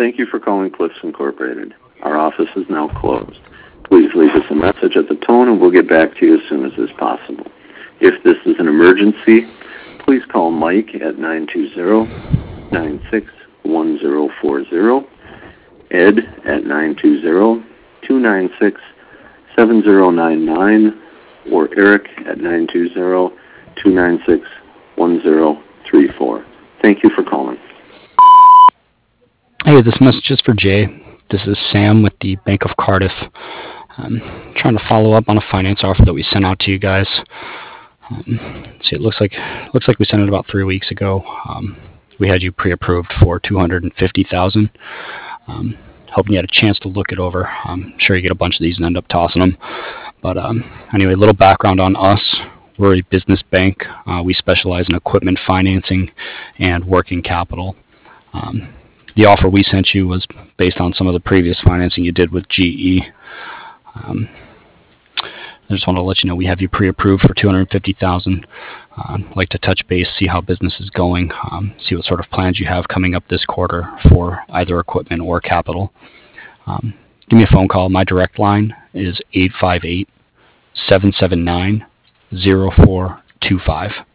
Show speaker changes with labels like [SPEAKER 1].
[SPEAKER 1] Thank you for calling Cliffs Incorporated. Our office is now closed. Please leave us a message at the tone and we'll get back to you as soon as is possible. If this is an emergency, please call Mike at 920-961040, Ed at 920-296-7099, or Eric at 920-296-1034. Thank you for calling.
[SPEAKER 2] Hey, this message is for Jay. This is Sam with the Bank of Cardiff. Trying to follow up on a finance offer that we sent out to you guys. See, it looks like we sent it about 3 weeks ago. We had you pre-approved for $250,000. Hoping you had a chance to look it over. I'm sure you get a bunch of these and end up tossing them. But anyway, a little background on us. We're a business bank. We specialize in equipment financing and working capital. The offer we sent you was based on some of the previous financing you did with GE. I just want to let you know we have you pre-approved for $250,000. I'd like to touch base, see how business is going, see what sort of plans you have coming up this quarter for either equipment or capital. Give me a phone call. My direct line is 858-779-0425.